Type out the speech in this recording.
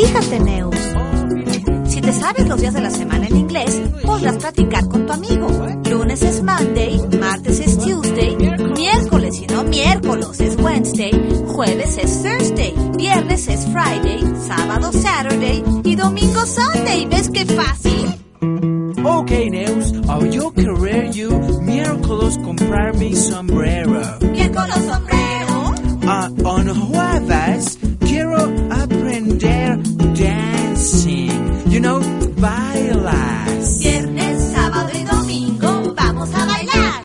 Fíjate, Neus. Si te sabes los días de la semana en inglés, podrás practicar con tu amigo. Lunes es Monday, martes es Tuesday, miércoles y no miércoles es Wednesday, jueves es Thursday, viernes es Friday, sábado Saturday y domingo Sunday. ¿Ves qué fácil? Okay, Neus, I'll querer you miércoles comprar mi sombrero. Miércoles